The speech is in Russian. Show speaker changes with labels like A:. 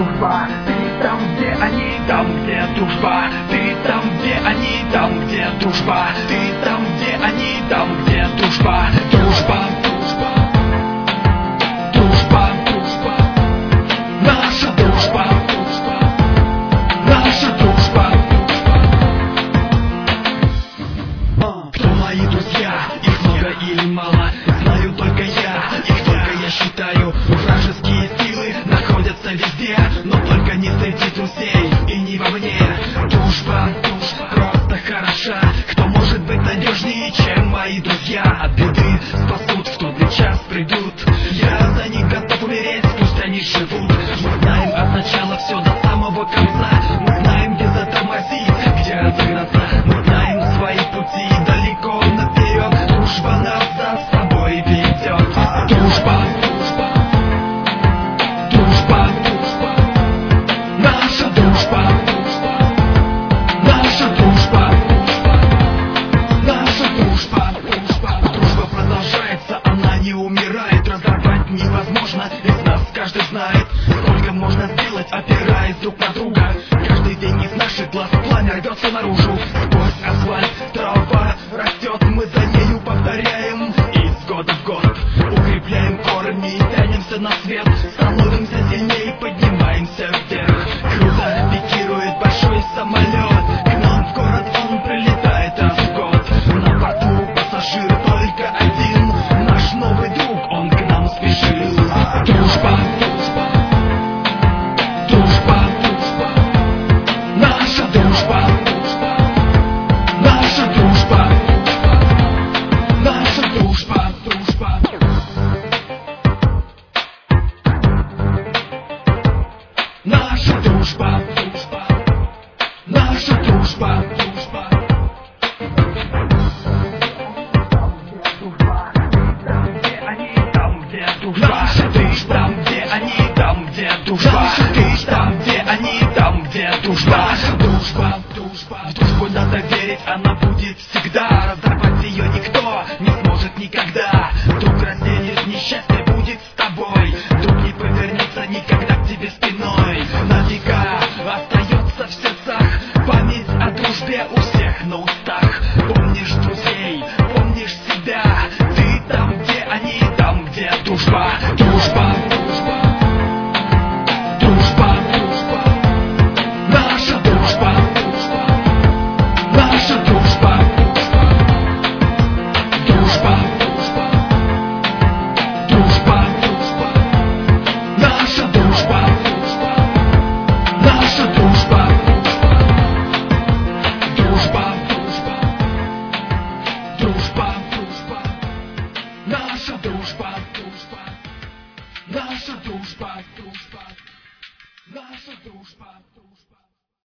A: дружба. Ты там, где они, там, где дружба. Ты там, где они, там, где дружба. Ты там, где они, там, где дружба. Дружба, дружба, дружба, дружба. Наша дружба, дружба, наша дружба. Кто мои друзья? Их много или мало? Знаю только я, их только я считаю. Вражеские силы находятся везде, но только не среди друзей и не во мне. Дружба, дружба просто хороша. Кто может быть надежнее, чем мои друзья? От беды спасут, в тот ли час придут. Я за них готов умереть, пусть они живут. Мы знаем от начала все до самого конца. Мы знаем, где затормозить, где разыграться. Мы знаем свои пути далеко наперед. Дружба нас за собой ведет. Дружба, дружба, дружба, дружба. Наша дружба, дружба, наша дружба, дружба, наша дружба, дружба. Дружба продолжается, она не умирает. Разорвать невозможно, из нас каждый знает, сколько можно сделать, опираясь друг на друга. Каждый день из наших глаз пламя рвется наружу. Сквозь асфальт трава растет, мы за нею повторяем из года в год. Укрепляем корни, тянемся на свет, становимся сильнее, поднимаемся вверх. Круто пикирует большой самолет, к нам в город он прилетает раз в год. На борту пассажир только один, наш новый друг, он к нам спешил. Дружба, дружба, дружба, дружба. Наша дружба, дружба, наша дружба, наша дружба, дружба. Наша дружба, дружба, наша дружба, дружба. Наша дружба, там, где они, там, где дружба. Ты там, где они, там, где дружба. Наша дружба, дружба. В дружбу надо верить, она будет всегда. Разорвать ее никто не сможет никогда. Друг разделит несчастье, будет с тобой. Друг не повернется никогда к тебе спиной. На века остается в сердцах память о дружбе у всех на устах. Помнишь друзей, помнишь себя. Ты там, где они, там, где дружба. Дружба, дружба, дружба, дружба. Наша дружба, дружба, наша дружба, дружба, дружба, дружба, дружба. Наша дружба, дружба, наша дружба, дружба, дружба, дружба, дружба. Наша дружба, дружба, наша дружба, дружба, наша дружба, дружба.